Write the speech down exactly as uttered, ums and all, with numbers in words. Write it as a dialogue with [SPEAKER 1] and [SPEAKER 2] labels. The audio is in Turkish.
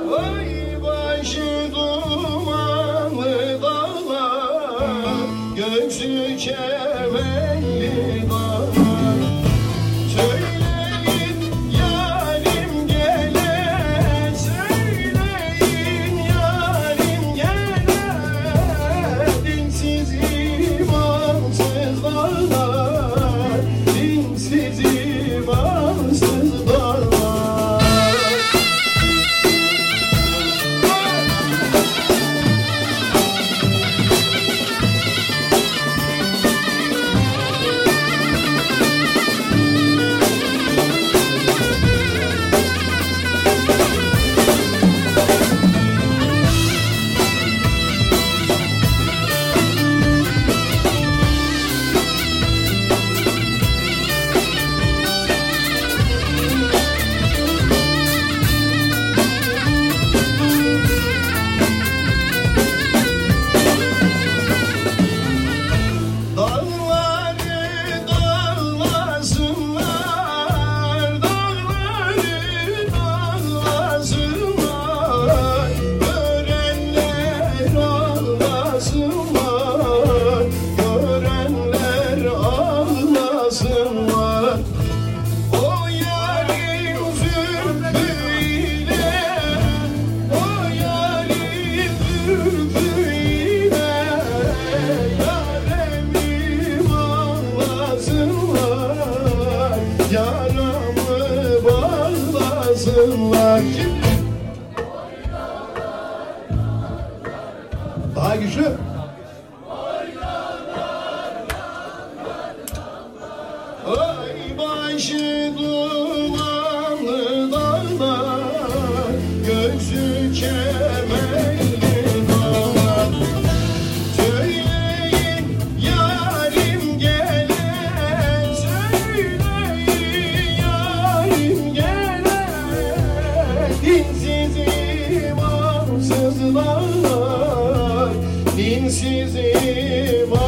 [SPEAKER 1] Ay başı dumanlı dağlar, göğsü kemenli dağlar. Söyleyin yarim gele, söyleyin yarim gele. Dinsiz imansız dağlar, dinsiz imansız dağlar. Yaramı bağlasınlar. Daha güçlü. Ay başı dumanlı dağlar, göğsü kemenli dağlar. Söyleyin yarim gele, söyleyin yarim gele. Dinsiz imansız dağlar, dinsiz imansız